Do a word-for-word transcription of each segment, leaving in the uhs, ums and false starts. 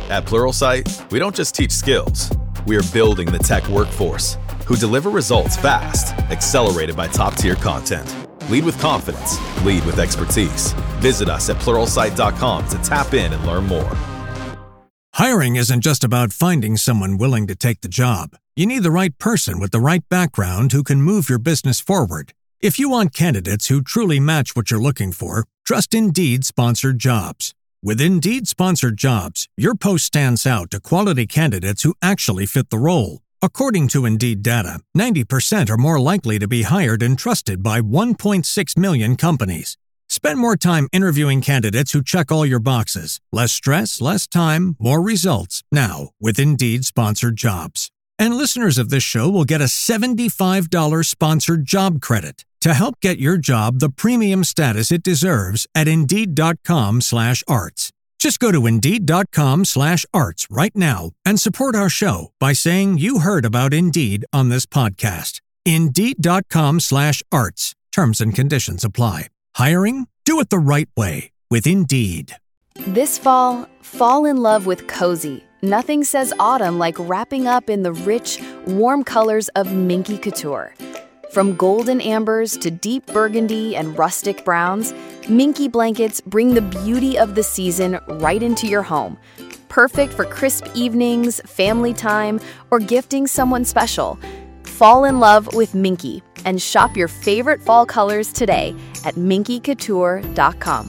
At Pluralsight, we don't just teach skills. We are building the tech workforce who deliver results fast, accelerated by top-tier content. Lead with confidence. Lead with expertise. Visit us at pluralsight dot com to tap in and learn more. Hiring isn't just about finding someone willing to take the job. You need the right person with the right background who can move your business forward. If you want candidates who truly match what you're looking for, trust Indeed Sponsored Jobs. With Indeed Sponsored Jobs, your post stands out to quality candidates who actually fit the role. According to Indeed data, ninety percent are more likely to be hired and trusted by one point six million companies. Spend more time interviewing candidates who check all your boxes. Less stress, less time, more results. Now, with Indeed Sponsored Jobs. And listeners of this show will get a seventy-five dollars sponsored job credit to help get your job the premium status it deserves at Indeed.com slash arts. Just go to Indeed.com slash arts right now and support our show by saying you heard about Indeed on this podcast. Indeed.com slash arts. Terms and conditions apply. Hiring? Do it the right way with Indeed. This fall, fall in love with cozy. Nothing says autumn like wrapping up in the rich, warm colors of Minky Couture. From golden ambers to deep burgundy and rustic browns, Minky blankets bring the beauty of the season right into your home. Perfect for crisp evenings, family time, or gifting someone special. Fall in love with Minky and shop your favorite fall colors today at minky couture dot com.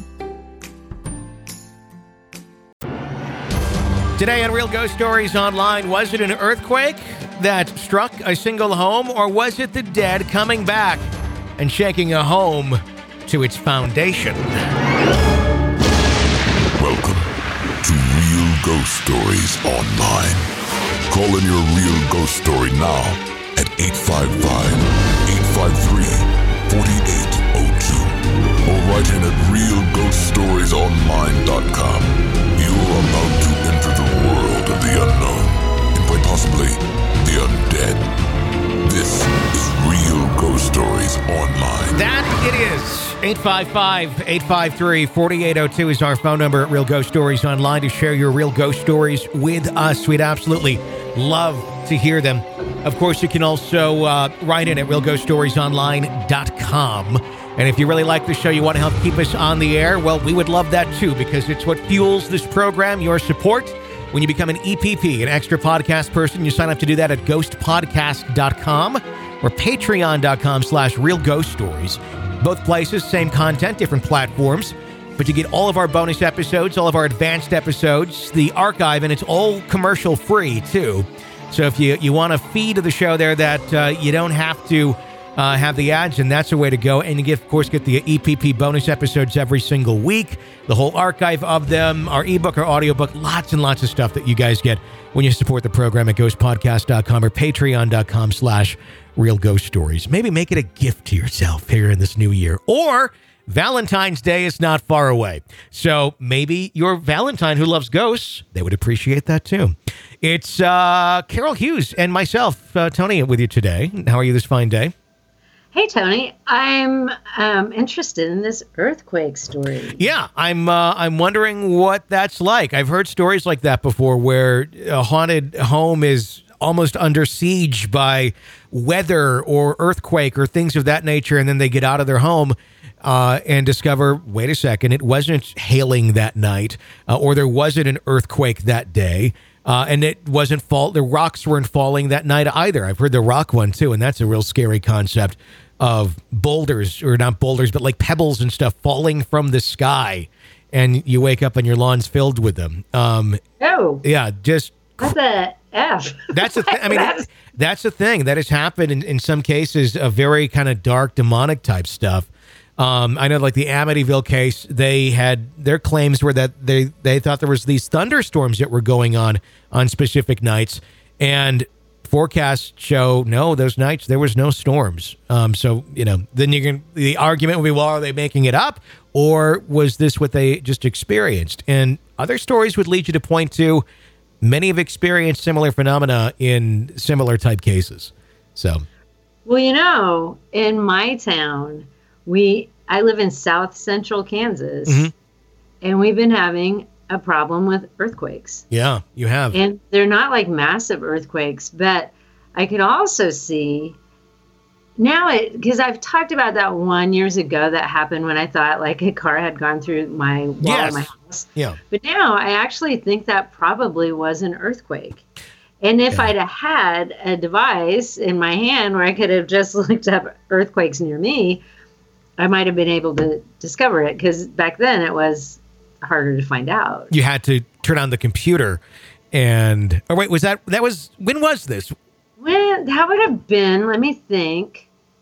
Today on Real Ghost Stories Online, was it an earthquake that struck a single home, or was it the dead coming back and shaking a home to its foundation? Welcome to Real Ghost Stories Online. Call in your real ghost story now at eight five five, eight five three, four eight zero two or write in at real ghost stories online dot com. You are about to enter the world of the unknown and quite possibly the undead. This is Real Ghost Stories Online. That it is. eight five five, eight five three, four eight zero two is our phone number at Real Ghost Stories Online to share your real ghost stories with us. We'd absolutely love to hear them. Of course, you can also uh, write in at real ghost stories online dot com. And if you really like the show, you want to help keep us on the air, well, we would love that too, because it's what fuels this program, your support. When you become an E P P, an extra podcast person, you sign up to do that at ghost podcast dot com or patreon dot com slash real ghost stories. Both places, same content, different platforms. But you get all of our bonus episodes, all of our advanced episodes, the archive, and it's all commercial free too. So if you, you want a feed of the show there that uh, you don't have to uh, have the ads, and that's a way to go. And you get, of course, get the E P P bonus episodes every single week, the whole archive of them, our ebook, our audiobook, lots and lots of stuff that you guys get when you support the program at ghost podcast dot com or patreon dot com slash real ghost stories. Maybe make it a gift to yourself here in this new year. Or Valentine's Day is not far away. So maybe your Valentine who loves ghosts, they would appreciate that too. It's uh, Carol Hughes and myself, uh, Tony, with you today. How are you this fine day? Hey, Tony. I'm um, interested in this earthquake story. Yeah, I'm uh, I'm wondering what that's like. I've heard stories like that before where a haunted home is almost under siege by weather or earthquake or things of that nature, and then they get out of their home uh, and discover, wait a second, it wasn't hailing that night, uh, or there wasn't an earthquake that day, uh, and it wasn't fall. The rocks weren't falling that night either. I've heard the rock one too, and that's a real scary concept of boulders, or not boulders, but like pebbles and stuff falling from the sky, and you wake up and your lawn's filled with them. Um, oh, yeah, just that's a F. That's a th- I mean, that's, that's a thing that has happened in, in some cases, a very kind of dark, demonic type stuff. Um, I know, like the Amityville case, they had their claims were that they they thought there was these thunderstorms that were going on on specific nights, and forecasts show no, those nights there was no storms. Um, so you know, then you can the argument would be, well, are they making it up, or was this what they just experienced? And other stories would lead you to point to many have experienced similar phenomena in similar type cases. So, well, you know, in my town, we I live in South Central Kansas, mm-hmm. and we've been having a problem with earthquakes. Yeah, you have. And they're not like massive earthquakes, but I could also see now it, because I've talked about that one years ago that happened when I thought like a car had gone through my wall yes. of my house. Yeah. But now I actually think that probably was an earthquake. And if yeah. I'd have had a device in my hand where I could have just looked up earthquakes near me, I might have been able to discover it, because back then it was harder to find out. You had to turn on the computer and, oh wait, was that, that was, when was this? When, that would have been, let me think,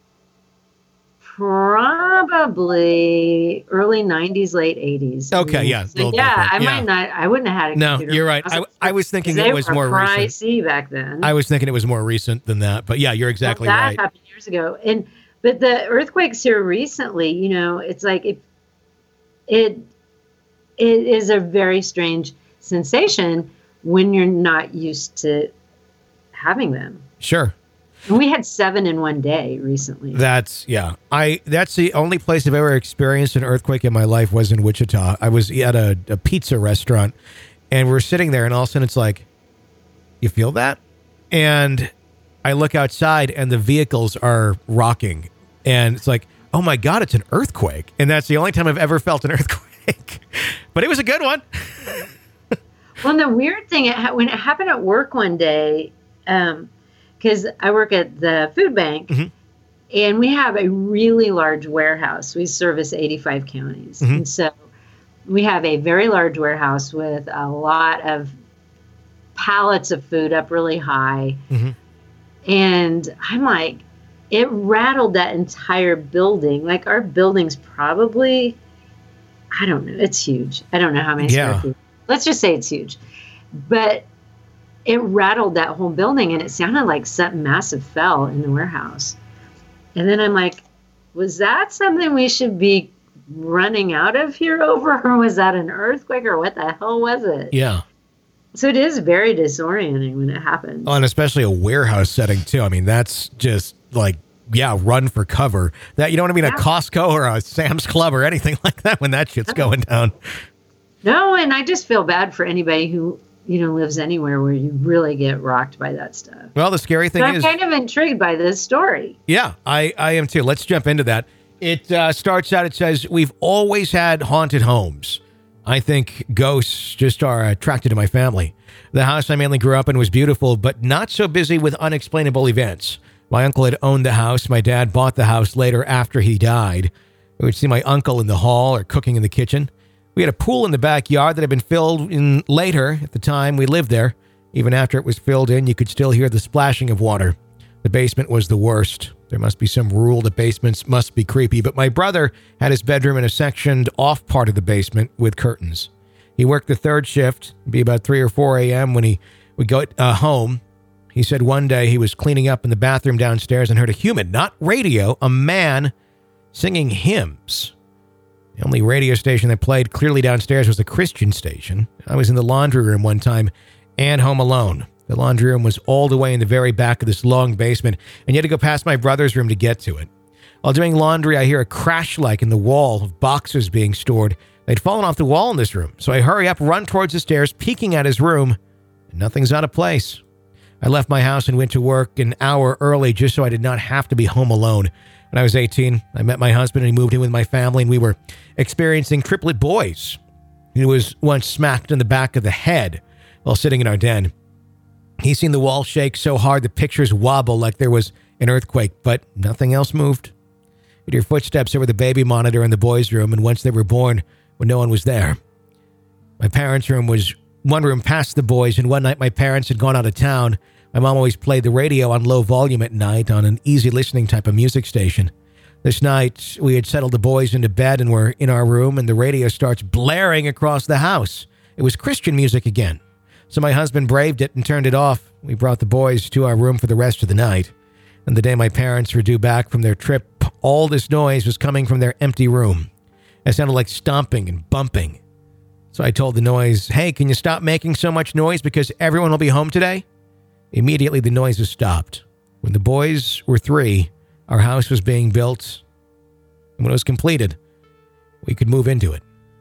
probably early nineties, late eighties. Okay, yeah. So, yeah, I yeah. might not, I wouldn't have had a computer. No, you're right. I, I was thinking it was more recent. Pricey back then. I was thinking it was more recent than that, but yeah, you're exactly well, that right. That happened years ago. And, but the earthquakes here recently, you know, it's like it, it, it is a very strange sensation when you're not used to having them. Sure. And we had seven in one day recently. That's, yeah. I That's the only place I've ever experienced an earthquake in my life was in Wichita. I was at a, a pizza restaurant, and we're sitting there, and all of a sudden it's like, you feel that? And I look outside, and the vehicles are rocking. And it's like, oh my God, it's an earthquake. And that's the only time I've ever felt an earthquake. But it was a good one. Well, the weird thing, it ha- when it happened at work one day, um, because I work at the food bank, mm-hmm. and we have a really large warehouse. We service eighty-five counties. Mm-hmm. And so we have a very large warehouse with a lot of pallets of food up really high. Mm-hmm. And I'm like, it rattled that entire building. Like, our building's probably, I don't know, it's huge. I don't know how many yeah. square feet. Let's just say it's huge. But it rattled that whole building, and it sounded like something massive fell in the warehouse. And then I'm like, was that something we should be running out of here over, or was that an earthquake, or what the hell was it? Yeah. So it is very disorienting when it happens. Oh, and especially a warehouse setting too. I mean, that's just like, yeah, run for cover. That, you don't want to be in yeah. a Costco or a Sam's Club or anything like that when that shit's going down. No, and I just feel bad for anybody who, you know, lives anywhere where you really get rocked by that stuff. Well, the scary thing but I'm is, I'm kind of intrigued by this story. Yeah, I, I am too. Let's jump into that. It uh, starts out, it says, we've always had haunted homes. I think ghosts just are attracted to my family. The house I mainly grew up in was beautiful, but not so busy with unexplainable events. My uncle had owned the house. My dad bought the house later after he died. I would see my uncle in the hall or cooking in the kitchen. We had a pool in the backyard that had been filled in later. At the time we lived there, even after it was filled in, you could still hear the splashing of water. The basement was the worst. There must be some rule that basements must be creepy, but my brother had his bedroom in a sectioned off part of the basement with curtains. He worked the third shift. It'd be about three or four a.m. when he would go uh, home. He said one day he was cleaning up in the bathroom downstairs and heard a human, not radio, a man singing hymns. The only radio station that played clearly downstairs was a Christian station. I was in the laundry room one time and home alone. The laundry room was all the way in the very back of this long basement, and you had to go past my brother's room to get to it. While doing laundry, I hear a crash like in the wall of boxes being stored. They'd fallen off the wall in this room, so I hurry up, run towards the stairs, peeking at his room, and nothing's out of place. I left my house and went to work an hour early just so I did not have to be home alone. When I was eighteen, I met my husband and he moved in with my family, and we were experiencing triplet boys. He was once smacked in the back of the head while sitting in our den. He's seen the wall shake so hard the pictures wobble like there was an earthquake, but nothing else moved. You'd hear footsteps over the baby monitor in the boys' room, and once they were born, when no one was there. My parents' room was one room past the boys, and one night my parents had gone out of town. My mom always played the radio on low volume at night on an easy listening type of music station. This night, we had settled the boys into bed and were in our room, and the radio starts blaring across the house. It was Christian music again. So my husband braved it and turned it off. We brought the boys to our room for the rest of the night. And the day my parents were due back from their trip, all this noise was coming from their empty room. It sounded like stomping and bumping. So I told the noise, hey, can you stop making so much noise because everyone will be home today? Immediately, the noises stopped. When the boys were three, our house was being built. And when it was completed, we could move into it.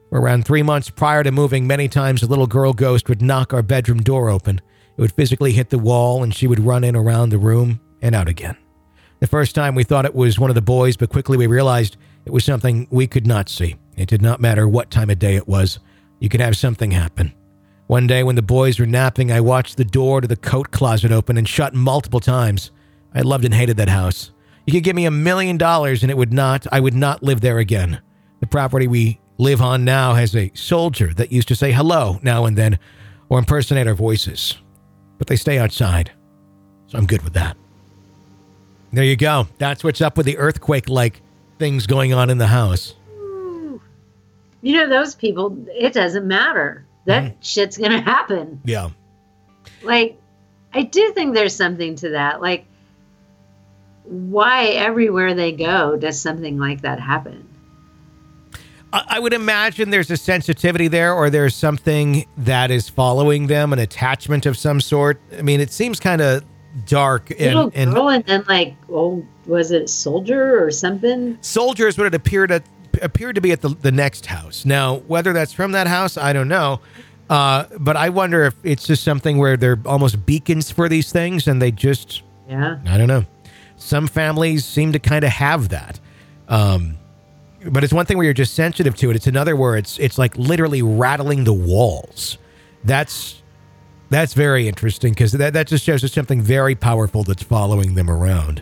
Around three months prior to moving, many times a little girl ghost would knock our bedroom door open. It would physically hit the wall, and she would run in around the room and out again. The first time we thought it was one of the boys, but quickly we realized it was something we could not see. It did not matter what time of day it was. You could have something happen. One day when the boys were napping, I watched the door to the coat closet open and shut multiple times. I loved and hated that house. You could give me a million dollars and it would not, I would not live there again. The property we live on now has a soldier that used to say hello now and then or impersonate our voices. But they stay outside, so I'm good with that. There you go. That's what's up with the earthquake-like things going on in the house. You know, those people, it doesn't matter. That mm. shit's going to happen. Yeah. Like, I do think there's something to that. Like, why everywhere they go does something like that happen? I would imagine there's a sensitivity there, or there's something that is following them, an attachment of some sort. I mean, it seems kind of dark. And, Little and, girl and then like, oh, was it soldier or something? Soldier is what it appeared at, appeared to be at the, the next house. Now, whether that's from that house, I don't know. Uh, but I wonder if it's just something where they're almost beacons for these things, and they just, yeah, I don't know. Some families seem to kind of have that. Um, But it's one thing where you're just sensitive to it. It's another where it's it's like literally rattling the walls. That's that's very interesting because that, that just shows us something very powerful that's following them around.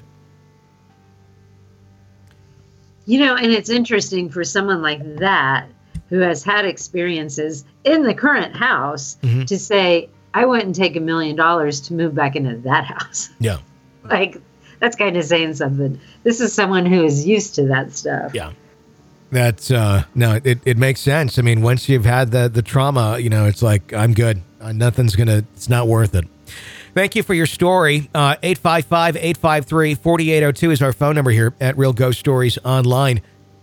You know, and it's interesting for someone like that who has had experiences in the current house mm-hmm. to say, I wouldn't take a million dollars to move back into that house. Yeah. Like, that's kind of saying something. This is someone who is used to that stuff. Yeah. That's, uh, no, it, it makes sense. I mean, once you've had the, the trauma, you know, it's like, I'm good. Uh, nothing's going to, it's not worth it. Thank you for your story. Uh, eight five five, eight five three, four eight zero two is our phone number here at Real Ghost Stories Online.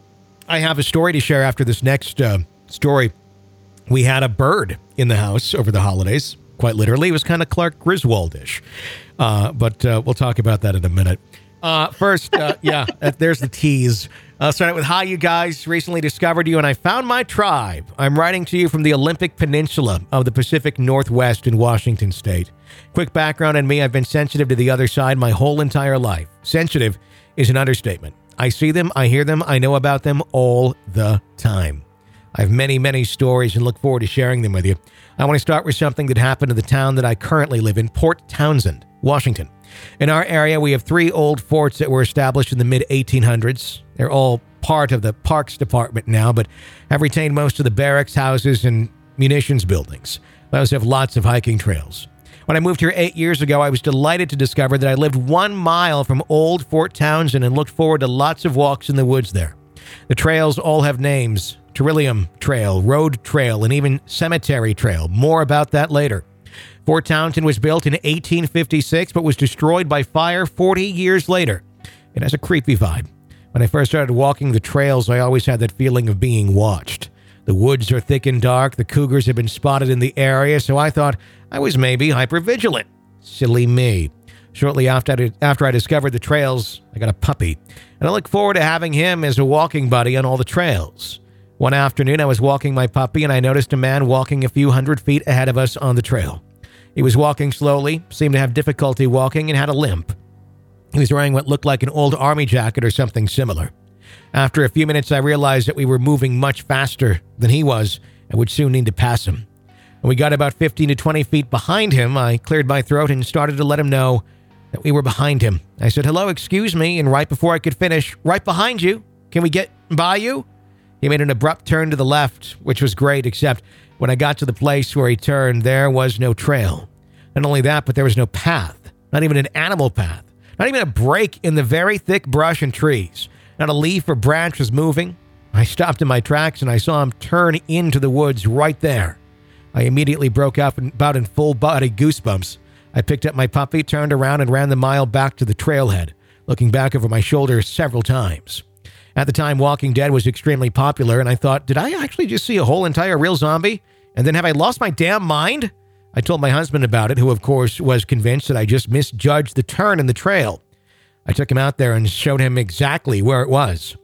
I have a story to share after this next uh, story. We had a bird in the house over the holidays. Quite literally. It was kind of Clark Griswold-ish. Uh, but uh, we'll talk about that in a minute. Uh, first, uh, yeah, there's the tease. I'll start out with, hi, you guys. Recently discovered you, and I found my tribe. I'm writing to you from the Olympic Peninsula of the Pacific Northwest in Washington State. Quick background on me, I've been sensitive to the other side my whole entire life. Sensitive is an understatement. I see them, I hear them, I know about them all the time. I have many, many stories and look forward to sharing them with you. I want to start with something that happened in the town that I currently live in, Port Townsend, Washington. In our area, we have three old forts that were established in the mid eighteen hundreds. They're all part of the Parks Department now, but have retained most of the barracks, houses, and munitions buildings. We also have lots of hiking trails. When I moved here eight years ago, I was delighted to discover that I lived one mile from old Fort Townsend and looked forward to lots of walks in the woods there. The trails all have names: Trillium Trail, Road Trail, and even Cemetery Trail. More about that later. Fort Townsend was built in eighteen fifty-six, but was destroyed by fire forty years later. It has a creepy vibe. When I first started walking the trails, I always had that feeling of being watched. The woods are thick and dark. The cougars have been spotted in the area, so I thought I was maybe hypervigilant. Silly me. Shortly after I, after I discovered the trails, I got a puppy, and I look forward to having him as a walking buddy on all the trails. One afternoon, I was walking my puppy, and I noticed a man walking a few hundred feet ahead of us on the trail. He was walking slowly, seemed to have difficulty walking, and had a limp. He was wearing what looked like an old army jacket or something similar. After a few minutes, I realized that we were moving much faster than he was and would soon need to pass him. When we got about fifteen to twenty feet behind him, I cleared my throat and started to let him know that we were behind him. I said, hello, excuse me, and right before I could finish, right behind you, can we get by you? He made an abrupt turn to the left, which was great, except when I got to the place where he turned, there was no trail. Not only that, but there was no path, not even an animal path, not even a break in the very thick brush and trees. Not a leaf or branch was moving. I stopped in my tracks and I saw him turn into the woods right there. I immediately broke out in, about in full body goosebumps. I picked up my puppy, turned around, and ran the mile back to the trailhead, looking back over my shoulder several times. At the time, Walking Dead was extremely popular, and I thought, did I actually just see a whole entire real zombie? And then have I lost my damn mind? I told my husband about it, who, of course, was convinced that I just misjudged the turn in the trail. I took him out there and showed him exactly where it was.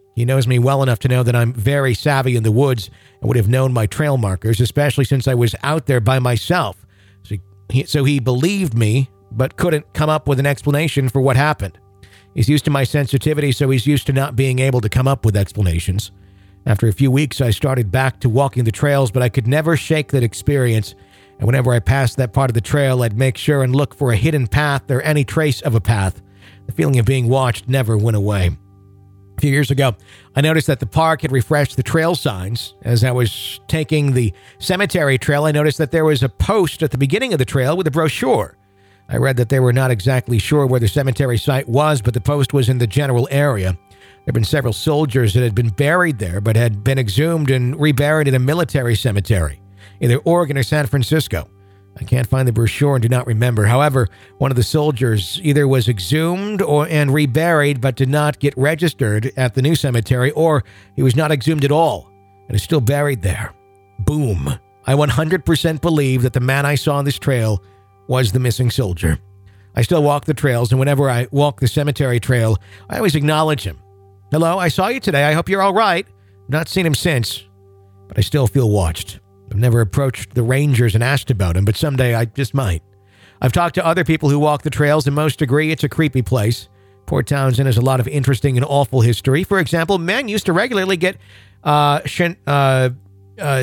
He knows me well enough to know that I'm very savvy in the woods and would have known my trail markers, especially since I was out there by myself. So he, so he believed me, but couldn't come up with an explanation for what happened. He's used to my sensitivity, so he's used to not being able to come up with explanations. After a few weeks, I started back to walking the trails, but I could never shake that experience. And whenever I passed that part of the trail, I'd make sure and look for a hidden path or any trace of a path. The feeling of being watched never went away. A few years ago, I noticed that the park had refreshed the trail signs. As I was taking the cemetery trail, I noticed that there was a post at the beginning of the trail with a brochure. I read that they were not exactly sure where the cemetery site was, but the post was in the general area. There had been several soldiers that had been buried there, but had been exhumed and reburied in a military cemetery, either Oregon or San Francisco. I can't find the brochure and do not remember. However, one of the soldiers either was exhumed or and reburied, but did not get registered at the new cemetery, or he was not exhumed at all and is still buried there. Boom. I one hundred percent believe that the man I saw on this trail was the missing soldier. I still walk the trails, and whenever I walk the cemetery trail, I always acknowledge him. Hello, I saw you today. I hope you're all right. I've not seen him since, but I still feel watched. I've never approached the rangers and asked about him, but someday I just might. I've talked to other people who walk the trails, and most agree it's a creepy place. Port Townsend has a lot of interesting and awful history. For example, men used to regularly get uh, sh- uh, uh,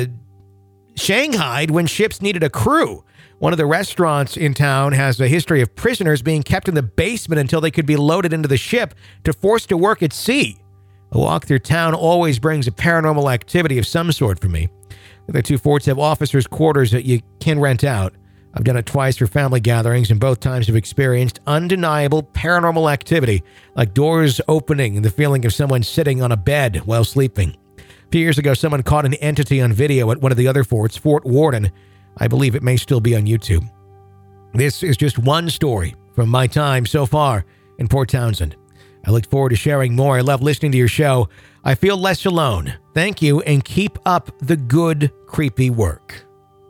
shanghaied when ships needed a crew. One of the restaurants in town has a history of prisoners being kept in the basement until they could be loaded into the ship to force to work at sea. A walk through town always brings a paranormal activity of some sort for me. The two forts have officers' quarters that you can rent out. I've done it twice for family gatherings, and both times have experienced undeniable paranormal activity, like doors opening and the feeling of someone sitting on a bed while sleeping. A few years ago, someone caught an entity on video at one of the other forts, Fort Worden. I believe it may still be on YouTube. This is just one story from my time so far in Port Townsend. I look forward to sharing more. I love listening to your show. I feel less alone. Thank you, and keep up the good, creepy work.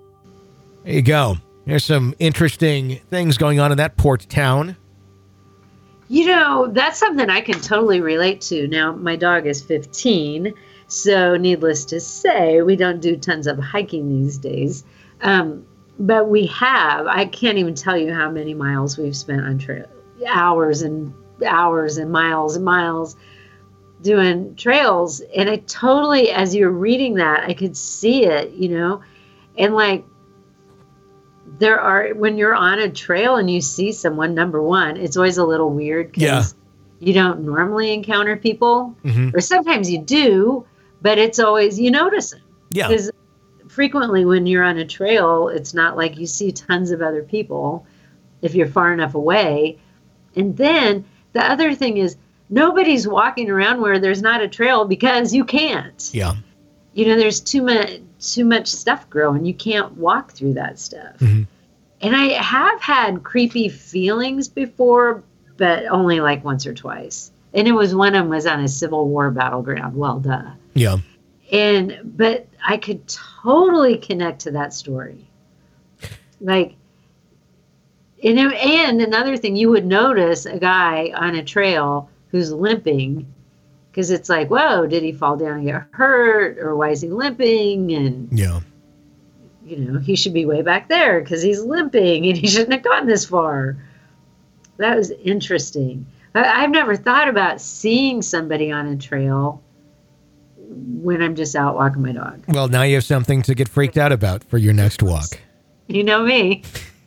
There you go. There's some interesting things going on in that port town. You know, that's something I can totally relate to. Now, my dog is fifteen, so needless to say, we don't do tons of hiking these days. Um, but we have. I can't even tell you how many miles we've spent on trail. Hours and hours and miles and miles doing trails. And I totally, as you're reading that, I could see it, you know, and like there are, when you're on a trail and you see someone, number one, it's always a little weird because yeah. you don't normally encounter people, mm-hmm. or sometimes you do, but it's always, you notice them. Yeah. Because frequently when you're on a trail, it's not like you see tons of other people if you're far enough away. And then the other thing is, nobody's walking around where there's not a trail because you can't. Yeah. You know, there's too much too much stuff growing. You can't walk through that stuff. Mm-hmm. And I have had creepy feelings before, but only like once or twice. And it was one of them was on a Civil War battleground. Well, duh. Yeah. And but I could totally connect to that story. Like, and, and another thing, you would notice a guy on a trail who's limping, because it's like, whoa, did he fall down and get hurt, or why is he limping? And yeah, you know, he should be way back there because he's limping and he shouldn't have gone this far. That was interesting. I, I've never thought about seeing somebody on a trail when I'm just out walking my dog. Well, now you have something to get freaked out about for your next walk. You know me.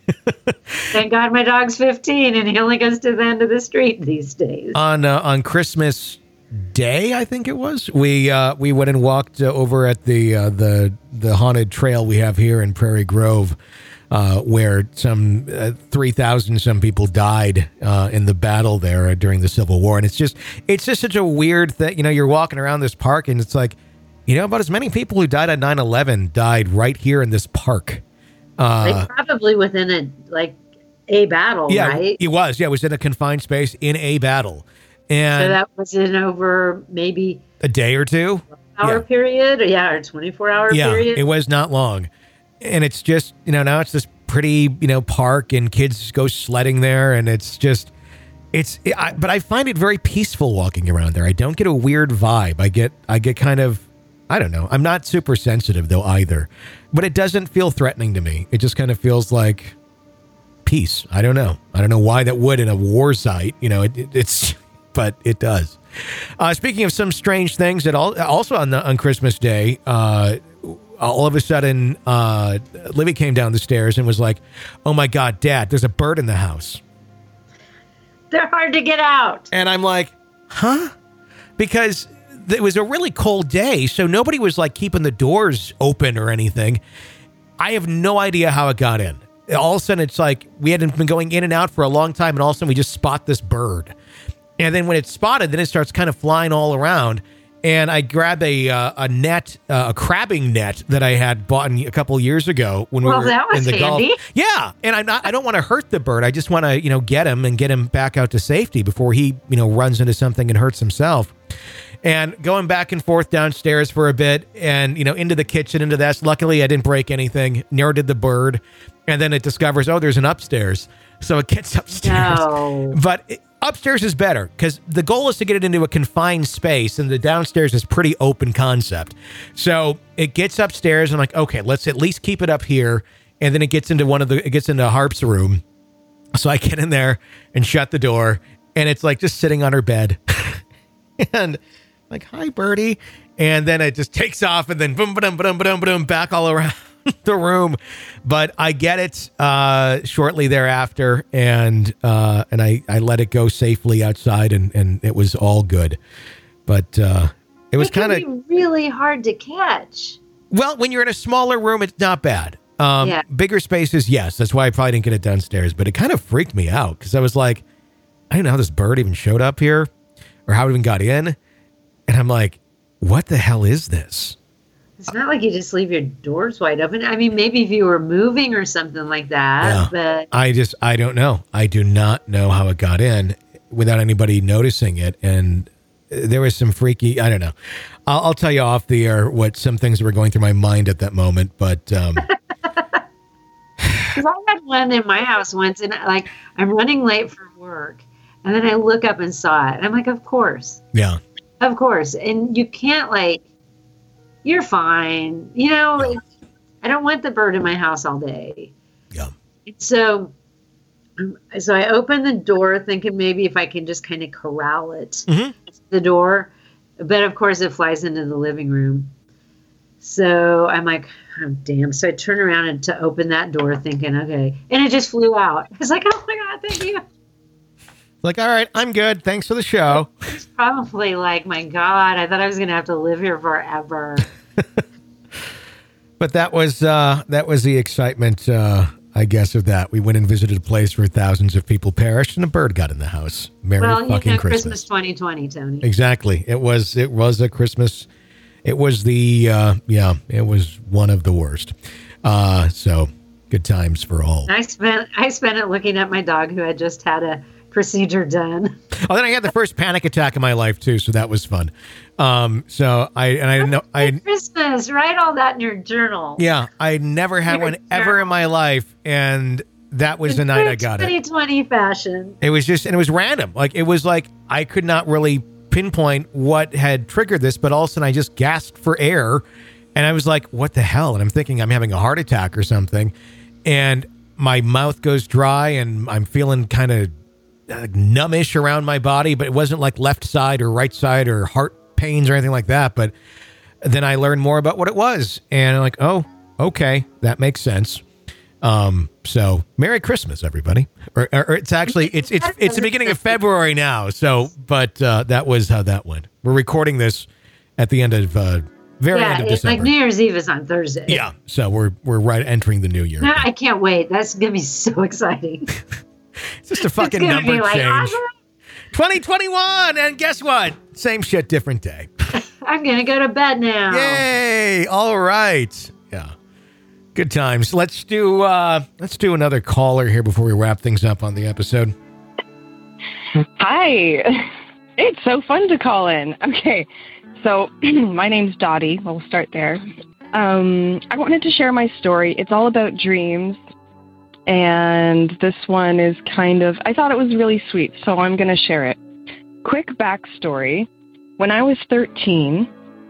Thank God my dog's fifteen and he only goes to the end of the street these days. On uh, on Christmas Day, I think it was, we uh, we went and walked uh, over at the uh, the the haunted trail we have here in Prairie Grove, uh, where some uh, three thousand some people died uh, in the battle there uh, during the Civil War, and it's just it's just such a weird thing. You know, you're walking around this park, and it's like, you know, about as many people who died on nine eleven died right here in this park. Uh, like probably within a like a battle, yeah, right? It was. Yeah, it was in a confined space in a battle. And so that was in over maybe a day or two? Hour yeah. period? Yeah, or twenty-four hour yeah, period? It was not long. And it's just, you know, now it's this pretty, you know, park and kids go sledding there. And it's just, It's, I, but I find it very peaceful walking around there. I don't get a weird vibe. I get, I get kind of, I don't know. I'm not super sensitive though either, but it doesn't feel threatening to me. It just kind of feels like peace. I don't know. I don't know why that would in a war site. You know, it, it, it's, but it does. Uh, speaking of some strange things that all, also on the, on Christmas Day, uh, all of a sudden, uh, Livy came down the stairs and was like, "Oh my God, Dad, there's a bird in the house." They're hard to get out. And I'm like, huh? Because it was a really cold day, so nobody was like keeping the doors open or anything. I have no idea how it got in. All of a sudden, it's like we hadn't been going in and out for a long time, and all of a sudden we just spot this bird. And then when it's spotted, then it starts kind of flying all around. And I grabbed a uh, a net, uh, a crabbing net that I had bought a couple of years ago when well, we were that was in the handy. Gulf. Yeah, and I'm not. I don't want to hurt the bird. I just want to, you know, get him and get him back out to safety before he, you know, runs into something and hurts himself. And going back and forth downstairs for a bit, and you know, into the kitchen, into this. Luckily, I didn't break anything. Nor did the bird. And then it discovers, oh, there's an upstairs. So it gets upstairs. No. But it, upstairs is better because the goal is to get it into a confined space, and the downstairs is pretty open concept. So it gets upstairs, and I'm like, okay, let's at least keep it up here. And then it gets into one of the, it gets into Harp's room. So I get in there and shut the door, and it's like just sitting on her bed. And like, hi, birdie. And then it just takes off, and then boom, boom, boom, boom, boom, back all around the room. But I get it uh, shortly thereafter, and uh, and I, I let it go safely outside, and, and it was all good. But uh, it was kind of really hard to catch. Well, when you're in a smaller room, it's not bad. Um, yeah. Bigger spaces, yes. That's why I probably didn't get it downstairs. But it kind of freaked me out because I was like, I didn't know how this bird even showed up here or how it even got in. And I'm like, what the hell is this? It's not like you just leave your doors wide open. I mean, maybe if you were moving or something like that. Yeah. But I just, I don't know. I do not know how it got in without anybody noticing it. And there was some freaky, I don't know. I'll, I'll tell you off the air what some things were going through my mind at that moment. But um, because I had one in my house once, and like I'm running late for work, and then I look up and saw it. And I'm like, of course. Yeah. Of course. And you can't like, you're fine. You know, Yeah. I don't want the bird in my house all day. Yeah. So, so I opened the door thinking maybe if I can just kind of corral it, Mm-hmm. the door. But of course it flies into the living room. So I'm like, oh, damn. So I turn around and to open that door thinking, okay. And it just flew out. I was like, oh my God, thank you. Like, all right, I'm good. Thanks for the show. It's probably like, my God, I thought I was going to have to live here forever. But that was uh, that was the excitement, uh, I guess, of that. We went and visited a place where thousands of people perished, and a bird got in the house. Merry Well, fucking you know, Christmas. Christmas twenty twenty, Tony. Exactly. It was it was a Christmas. It was the uh, yeah. It was one of the worst. Uh, so good times for all. I spent I spent it looking at my dog who had just had a procedure done. Oh, then I had the first panic attack in my life too, so that was fun. Um, so I and I didn't know I Christmas, write all that in your journal. yeah I never had one ever in my life, and that was the night I got it. twenty twenty fashion. It was just, and it was random. Like, it was like, I could not really pinpoint what had triggered this, but all of a sudden I just gasped for air, and I was like, what the hell? And I'm thinking I'm having a heart attack or something, and my mouth goes dry, and I'm feeling kind of uh, numbish around my body, but it wasn't like left side or right side or heart pains or anything like that. But then I learned more about what it was, and I'm like, oh, okay, that makes sense. Um, so Merry Christmas, everybody. Or, or it's actually, it's, it's, it's the beginning of February now. So, but, uh, that was how that went. We're recording this at the end of, uh, very yeah, end of it's December. like New Year's Eve is on Thursday. Yeah. So we're, we're right entering the new year. No, I can't wait. That's going to be so exciting. It's just a fucking It's gonna number be like, change. awesome. twenty twenty-one. And guess what? Same shit, different day. I'm going to go to bed now. Yay. All right. Yeah. Good times. Let's do uh, let's do another caller here before we wrap things up on the episode. Hi. It's so fun to call in. Okay, so my name's Dottie. We'll start there. Um, I wanted to share my story. It's all about dreams. And this one is kind of, I thought it was really sweet, so I'm going to share it. Quick backstory. When I was thirteen,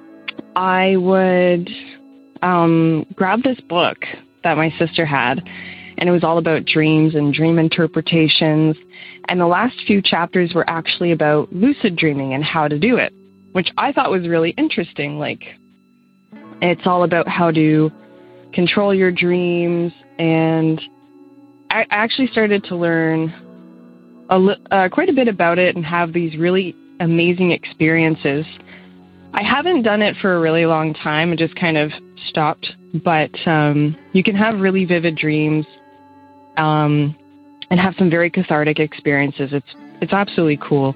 I would um, grab this book that my sister had, and it was all about dreams and dream interpretations. And the last few chapters were actually about lucid dreaming and how to do it, which I thought was really interesting. Like, it's all about how to control your dreams. And I actually started to learn a li- uh, quite a bit about it and have these really amazing experiences. I haven't done it for a really long time. I just kind of stopped. But um, you can have really vivid dreams um, and have some very cathartic experiences. It's it's absolutely cool.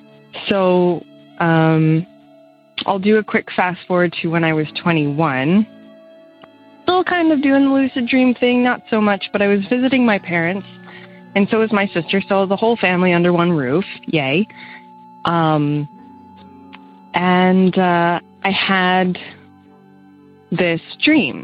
So um, I'll do a quick fast forward to when I was twenty-one. Still kind of doing the lucid dream thing, not so much, but I was visiting my parents, and so was my sister. So the whole family under one roof. Yay. Um, and uh, I had this dream.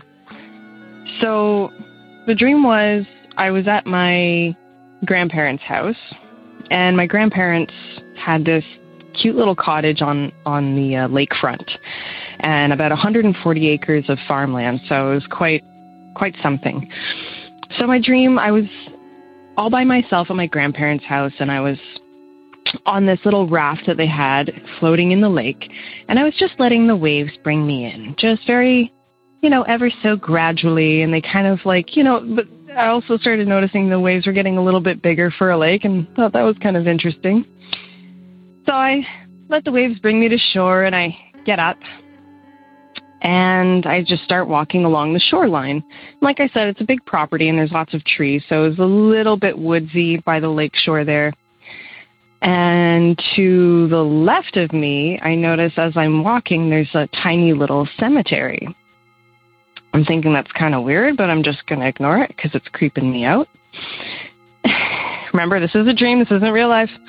So the dream was I was at my grandparents' house, and my grandparents had this cute little cottage on, on the uh, lakefront and about one hundred forty acres of farmland. So it was quite, quite something. So my dream, I was all by myself at my grandparents' house, and I was on this little raft that they had floating in the lake, and I was just letting the waves bring me in, just very, you know, ever so gradually. And they kind of like, you know, but I also started noticing the waves were getting a little bit bigger for a lake, and thought that was kind of interesting. So I let the waves bring me to shore, and I get up and I just start walking along the shoreline. Like I said, it's a big property and there's lots of trees, so it was a little bit woodsy by the lake shore there. And to the left of me, I notice as I'm walking, there's a tiny little cemetery. I'm thinking that's kind of weird, but I'm just going to ignore it because it's creeping me out. Remember, this is a dream. This isn't real life.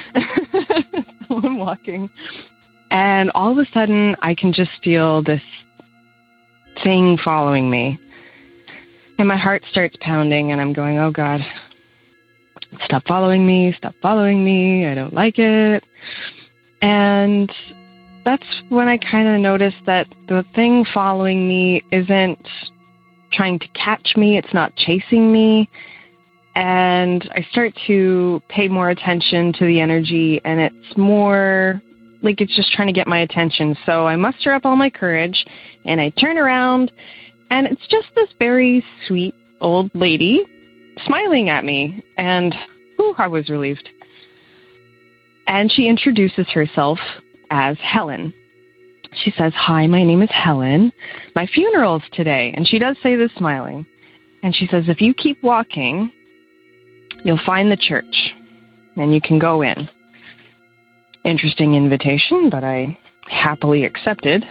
So I'm walking, and all of a sudden, I can just feel this thing following me. And my heart starts pounding, and I'm going, oh, God, stop following me, stop following me. I don't like it. And that's when I kind of noticed that the thing following me isn't trying to catch me. It's not chasing me. And I start to pay more attention to the energy, and it's more like it's just trying to get my attention. So I muster up all my courage, and I turn around, and it's just this very sweet old lady smiling at me. And whew, I was relieved. And she introduces herself as Helen. She says, "Hi, my name is Helen. My funeral's today." And she does say this smiling. And she says, "If you keep walking, you'll find the church, and you can go in." Interesting invitation, but I happily accepted.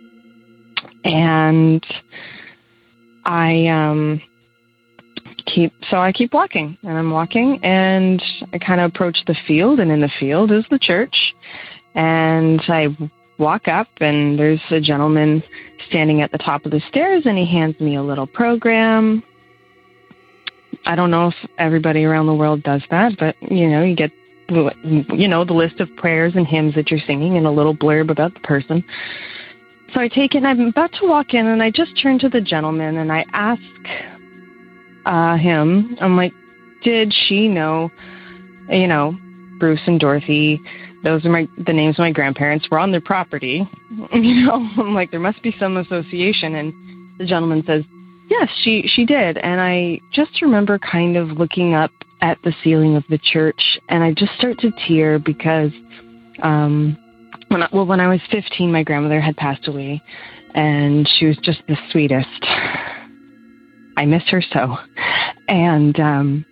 And I um, keep, so I keep walking, and I'm walking, and I kind of approach the field, and in the field is the church. And I walk up, and there's a gentleman standing at the top of the stairs, and he hands me a little program. I don't know if everybody around the world does that, but, you know, you get, you know, the list of prayers and hymns that you're singing and a little blurb about the person. So I take it, and I'm about to walk in, and I just turn to the gentleman, and I ask uh, him, I'm like, did she know, you know, Bruce and Dorothy, those are my the names of my grandparents, were on their property. You know, I'm like, there must be some association. And the gentleman says, yes, she, she did. And I just remember kind of looking up at the ceiling of the church, and I just start to tear because, um, when I, well, when I was fifteen, my grandmother had passed away, and she was just the sweetest. I miss her so. And, um,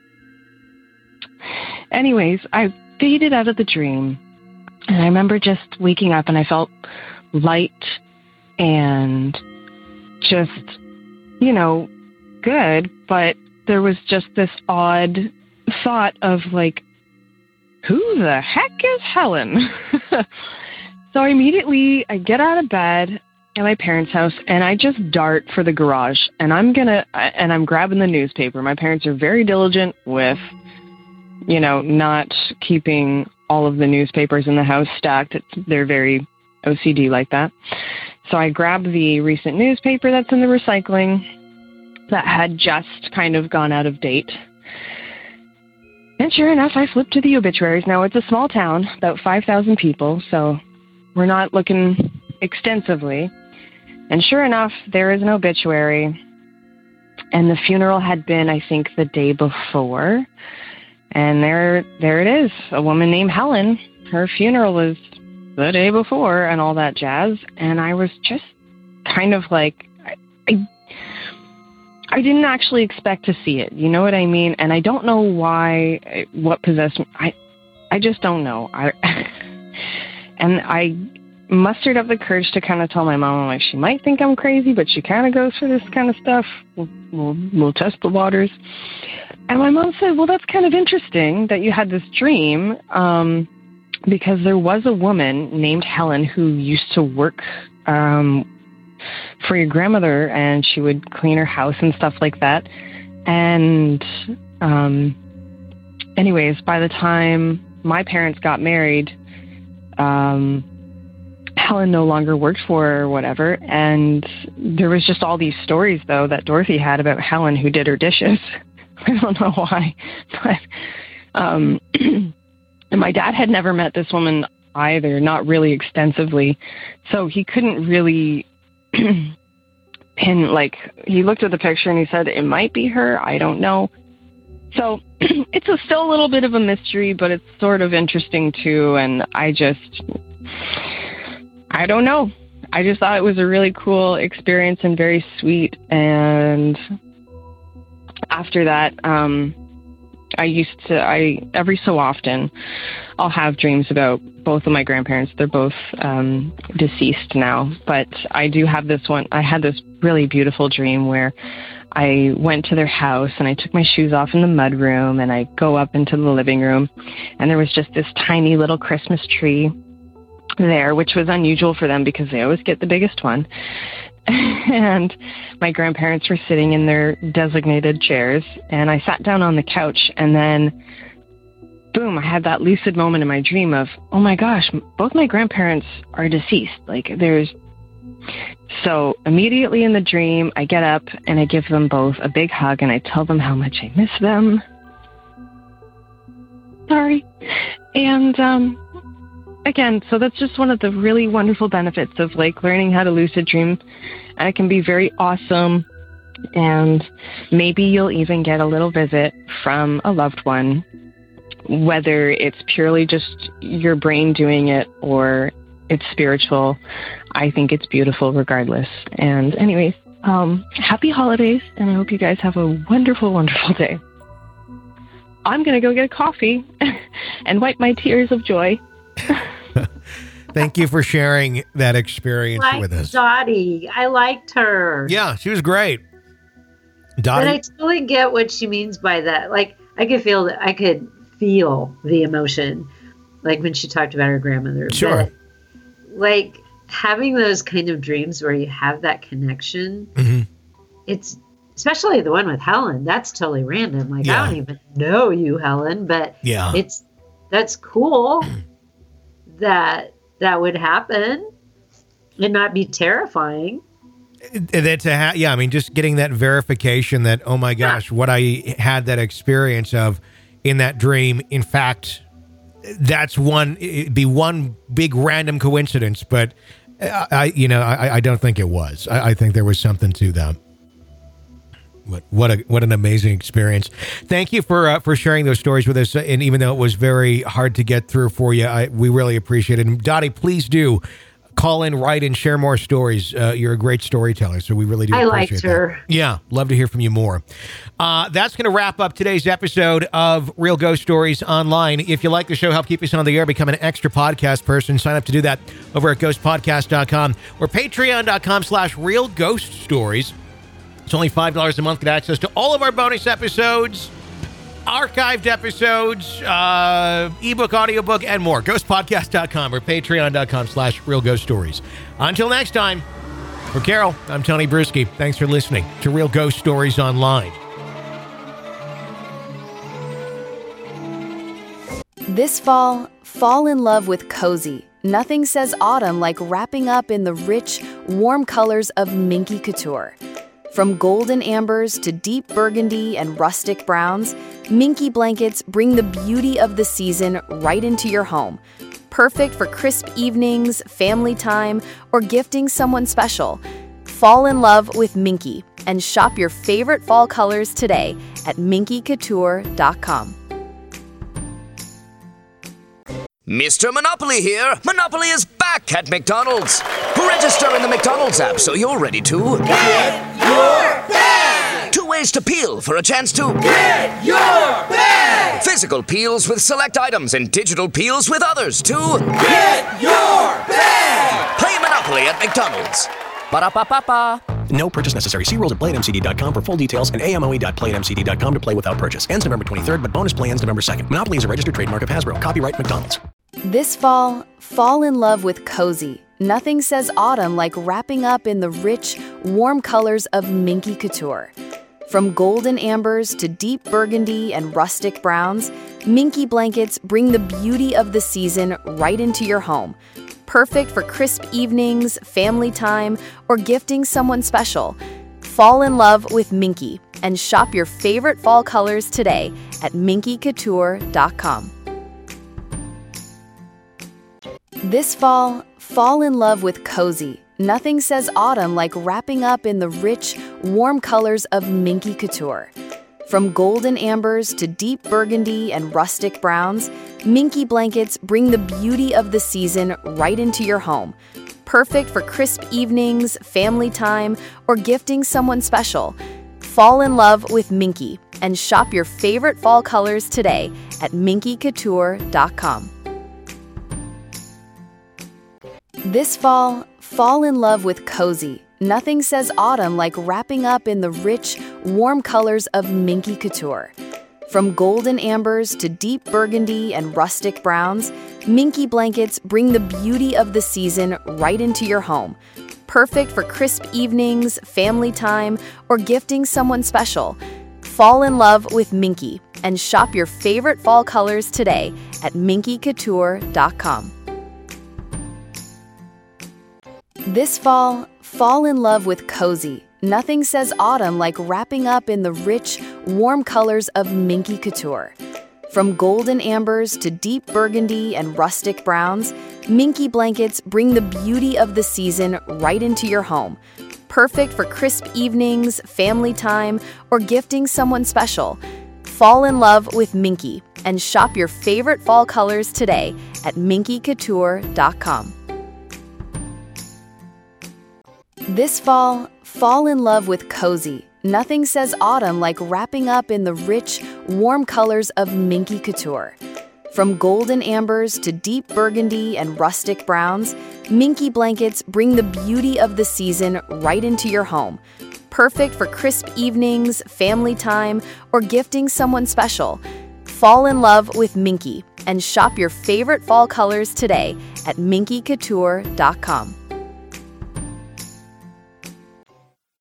anyways, I faded out of the dream, and I remember just waking up, and I felt light and just, you know, good, but there was just this odd thought of like, who the heck is Helen? So immediately I get out of bed, at my parents' house, and I just dart for the garage, and I'm gonna, and I'm grabbing the newspaper. My parents are very diligent with, you know, not keeping all of the newspapers in the house stacked. It's, they're very O C D like that. So I grabbed the recent newspaper that's in the recycling that had just kind of gone out of date. And sure enough, I flipped to the obituaries. Now, it's a small town, about five thousand people, so we're not looking extensively. And sure enough, there is an obituary. And the funeral had been, I think, the day before. And there there it is, a woman named Helen. Her funeral was the day before and all that jazz. And I was just kind of like, I, I, I didn't actually expect to see it. You know what I mean? And I don't know why, what possessed me. I, I just don't know. I, and I mustered up the courage to kind of tell my mom, like, she might think I'm crazy, but she kind of goes for this kind of stuff. We'll, we'll, we'll test the waters. And my mom said, well, that's kind of interesting that you had this dream, um, because there was a woman named Helen who used to work um, for your grandmother, and she would clean her house and stuff like that. And um, anyways, by the time my parents got married, um, Helen no longer worked for her or whatever. And there was just all these stories, though, that Dorothy had about Helen who did her dishes. I don't know why, but um, and my dad had never met this woman either, not really extensively. So he couldn't really pin, like, he looked at the picture and he said, it might be her. I don't know. So it's a, still a little bit of a mystery, but it's sort of interesting too. And I just, I don't know. I just thought it was a really cool experience and very sweet. And after that, um, I used to, I, every so often, I'll have dreams about both of my grandparents. They're both um, deceased now, but I do have this one. I had this really beautiful dream where I went to their house and I took my shoes off in the mudroom and I go up into the living room and there was just this tiny little Christmas tree there, which was unusual for them because they always get the biggest one. And my grandparents were sitting in their designated chairs, and I sat down on the couch, and then, boom, I had that lucid moment in my dream of, oh my gosh, both my grandparents are deceased. Like, there's... So immediately in the dream, I get up, and I give them both a big hug, and I tell them how much I miss them. Sorry. And, um... Again, so that's just one of the really wonderful benefits of like learning how to lucid dream. And it can be very awesome. And maybe you'll even get a little visit from a loved one, whether it's purely just your brain doing it or it's spiritual. I think it's beautiful regardless. And anyways, um, happy holidays. And I hope you guys have a wonderful, wonderful day. I'm going to go get a coffee and wipe my tears of joy. Thank you for sharing that experience like with us. Dottie. I liked her. Yeah, she was great. Dottie. But I totally get what she means by that. Like, I could feel that. I could feel the emotion, like when she talked about her grandmother. Sure. But, like, having those kind of dreams where you have that connection, mm-hmm. it's, especially the one with Helen, that's totally random. Like, yeah. I don't even know you, Helen, but yeah. it's, that's cool that that would happen and not be terrifying. That to ha- yeah, I mean, just getting that verification that, oh my gosh, yeah. what I had that experience of in that dream, in fact, that's one, it'd be one big random coincidence, but I, I you know, I, I don't think it was. I, I think there was something to that. What what a what an amazing experience! Thank you for uh, for sharing those stories with us. And even though it was very hard to get through for you, I, we really appreciate it. And Dottie, please do call in, write, and share more stories. Uh, you're a great storyteller, so we really do. I appreciate liked her. That. Yeah, love to hear from you more. Uh, that's going to wrap up today's episode of Real Ghost Stories Online. If you like the show, help keep us on the air, become an extra podcast person. Sign up to do that over at ghost podcast dot com or patreon dot com slash real ghost stories. It's only five dollars a month. Get access to all of our bonus episodes, archived episodes, uh, ebook, audiobook, and more. ghost podcast dot com or patreon dot com slash real ghost stories. Until next time, For Carol, I'm Tony Bruschi. Thanks for listening to Real Ghost Stories Online. This fall, fall in love with cozy. Nothing says autumn like wrapping up in the rich, warm colors of Minky Couture. From golden ambers to deep burgundy and rustic browns, Minky blankets bring the beauty of the season right into your home. Perfect for crisp evenings, family time, or gifting someone special. Fall in love with Minky and shop your favorite fall colors today at minky couture dot com. Mister Monopoly here. Monopoly is back at McDonald's. Register in the McDonald's app so you're ready to get your bag. Two ways to peel for a chance to get your bag. Physical peels with select items and digital peels with others to get your bag. Play Monopoly at McDonald's. Ba-da-ba-ba-ba. No purchase necessary. See rules at play at m c d dot com for full details and a m o e dot play at m c d dot com to play without purchase. Ends November twenty-third, but bonus play ends November second. Monopoly is a registered trademark of Hasbro. Copyright McDonald's. This fall, fall in love with cozy. Nothing says autumn like wrapping up in the rich, warm colors of Minky Couture. From golden ambers to deep burgundy and rustic browns, Minky blankets bring the beauty of the season right into your home. Perfect for crisp evenings, family time, or gifting someone special. Fall in love with Minky and shop your favorite fall colors today at minky couture dot com. This fall, fall in love with cozy. Nothing says autumn like wrapping up in the rich, warm colors of Minky Couture. From golden ambers to deep burgundy and rustic browns, Minky blankets bring the beauty of the season right into your home. Perfect for crisp evenings, family time, or gifting someone special. Fall in love with Minky and shop your favorite fall colors today at minky couture dot com. This fall, fall in love with cozy. Nothing says autumn like wrapping up in the rich, warm colors of Minky Couture. From golden ambers to deep burgundy and rustic browns, Minky blankets bring the beauty of the season right into your home. Perfect for crisp evenings, family time, or gifting someone special. Fall in love with Minky and shop your favorite fall colors today at minky couture dot com. This fall, fall in love with cozy. Nothing says autumn like wrapping up in the rich, warm colors of Minky Couture. From golden ambers to deep burgundy and rustic browns, Minky blankets bring the beauty of the season right into your home. Perfect for crisp evenings, family time, or gifting someone special. Fall in love with Minky and shop your favorite fall colors today at minky couture dot com. This fall, fall in love with cozy. Nothing says autumn like wrapping up in the rich, warm colors of Minky Couture. From golden ambers to deep burgundy and rustic browns, Minky blankets bring the beauty of the season right into your home. Perfect for crisp evenings, family time, or gifting someone special. Fall in love with Minky and shop your favorite fall colors today at minky couture dot com.